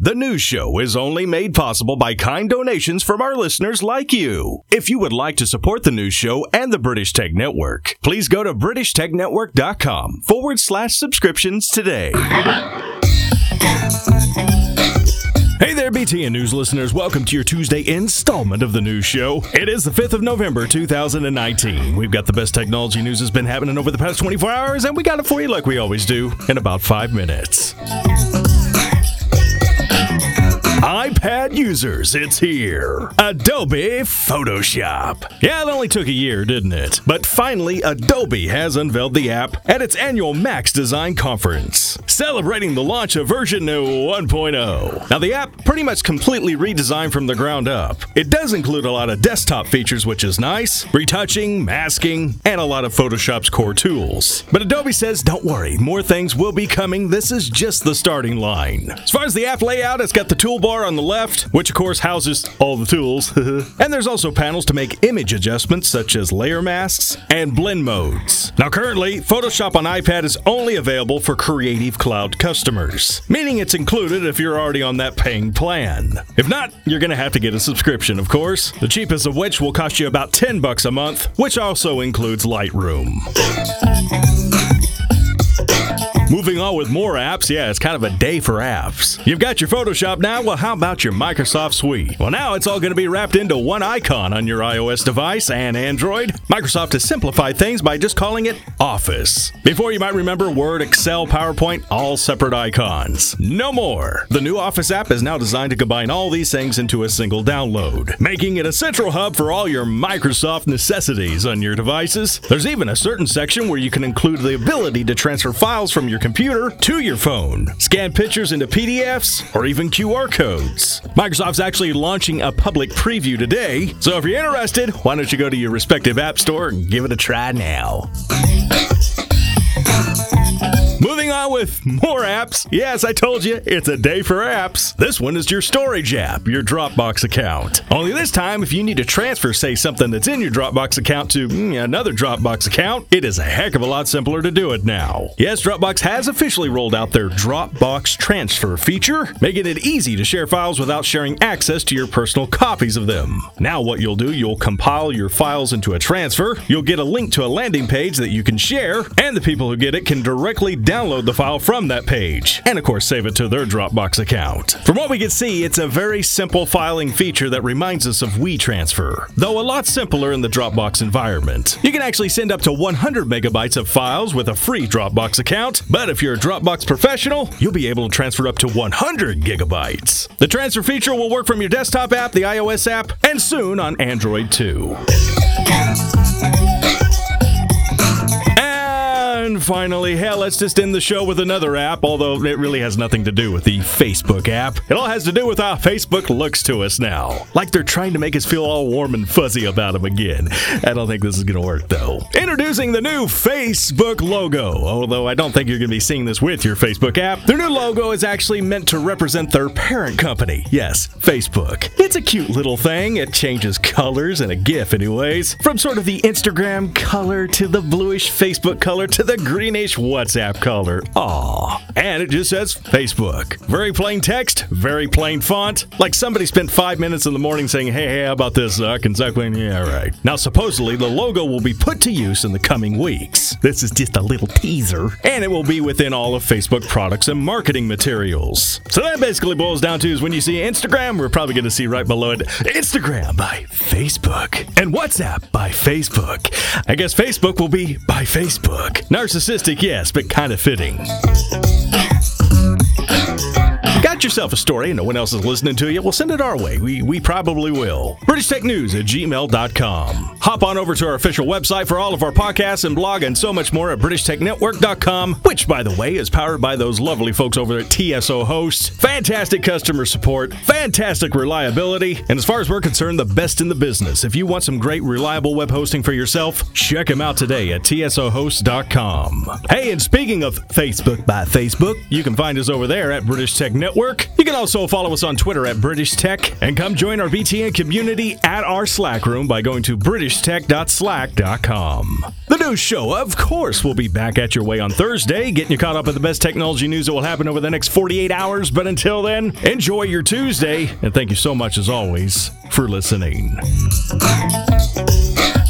The news show is only made possible by kind donations from our listeners like you. If you would like to support the news show and the British Tech Network, please go to BritishTechNetwork.com/subscriptions today. Hey there, BTN News listeners. Welcome to your Tuesday installment of the news show. It is the 5th of November, 2019. We've got the best technology news that's been happening over the past 24 hours, and we got it for you like we always do in about 5 minutes. iPad users, it's here. Adobe Photoshop. Yeah, it only took a year, didn't it? But finally, Adobe has unveiled the app at its annual Max Design Conference, celebrating the launch of version 1.0. Now, the app pretty much completely redesigned from the ground up. It does include a lot of desktop features, which is nice, retouching, masking, and a lot of Photoshop's core tools. But Adobe says, don't worry, more things will be coming. This is just the starting line. As far as the app layout, it's got the toolbar on the left, which of course houses all the tools. And there's also panels to make image adjustments such as layer masks and blend modes. Now currently, Photoshop on iPad is only available for Creative Cloud customers, meaning it's included if you're already on that paying plan. If not, you're going to have to get a subscription, of course, the cheapest of which will cost you about $10 a month, which also includes Lightroom. Moving on with more apps, yeah, it's kind of a day for apps. You've got your Photoshop now, well, how about your Microsoft Suite? Well, now it's all going to be wrapped into one icon on your iOS device and Android. Microsoft has simplified things by just calling it Office. Before, you might remember Word, Excel, PowerPoint, all separate icons. No more. The new Office app is now designed to combine all these things into a single download, making it a central hub for all your Microsoft necessities on your devices. There's even a certain section where you can include the ability to transfer files from your computer to your phone, scan pictures into PDFs, or even QR codes. Microsoft's actually launching a public preview today, so if you're interested, why don't you go to your respective app store and give it a try now. Moving on with more apps. Yes, I told you, it's a day for apps. This one is your storage app, your Dropbox account. Only this time, if you need to transfer, say, something that's in your Dropbox account to another Dropbox account, it is a heck of a lot simpler to do it now. Yes, Dropbox has officially rolled out their Dropbox transfer feature, making it easy to share files without sharing access to your personal copies of them. Now what you'll do, you'll compile your files into a transfer, you'll get a link to a landing page that you can share, and the people who get it can directly download the file from that page, and of course save it to their Dropbox account. From what we can see, it's a very simple filing feature that reminds us of WeTransfer, though a lot simpler in the Dropbox environment. You can actually send up to 100 megabytes of files with a free Dropbox account, but if you're a Dropbox professional, you'll be able to transfer up to 100 gigabytes. The transfer feature will work from your desktop app, the iOS app, and soon on Android too. And finally, hell, let's just end the show with another app, although it really has nothing to do with the Facebook app. It all has to do with how Facebook looks to us now. Like they're trying to make us feel all warm and fuzzy about them again. I don't think this is going to work, though. Introducing the new Facebook logo, although I don't think you're going to be seeing this with your Facebook app. Their new logo is actually meant to represent their parent company. Yes, Facebook. It's a cute little thing. It changes colors in a GIF anyways, from sort of the Instagram color to the bluish Facebook color to the greenish WhatsApp color. Aww. And it just says Facebook. Very plain text, very plain font. Like somebody spent 5 minutes in the morning saying, hey, how about this, Zuck? And Zuck went, yeah, right. Now, supposedly, the logo will be put to use in the coming weeks. This is just a little teaser. And it will be within all of Facebook products and marketing materials. So that basically boils down to is when you see Instagram, we're probably going to see right below it, Instagram by Facebook. And WhatsApp by Facebook. I guess Facebook will be by Facebook. Narcissistic, yes, but kind of fitting. Got yourself a story and no one else is listening to you? Well, send it our way. We probably will. BritishTechNews@gmail.com. Hop on over to our official website for all of our podcasts and blog and so much more at BritishTechNetwork.com, which, by the way, is powered by those lovely folks over at TSO Host. Fantastic customer support, fantastic reliability, and as far as we're concerned, the best in the business. If you want some great, reliable web hosting for yourself, check them out today at TSOHost.com. Hey, and speaking of Facebook by Facebook, you can find us over there at British Tech Network. Network. You can also follow us on Twitter at British Tech and come join our BTN community at our Slack room by going to britishtech.slack.com. The news show, of course, will be back at your way on Thursday, getting you caught up with the best technology news that will happen over the next 48 hours. But until then, enjoy your Tuesday, and thank you so much, as always, for listening.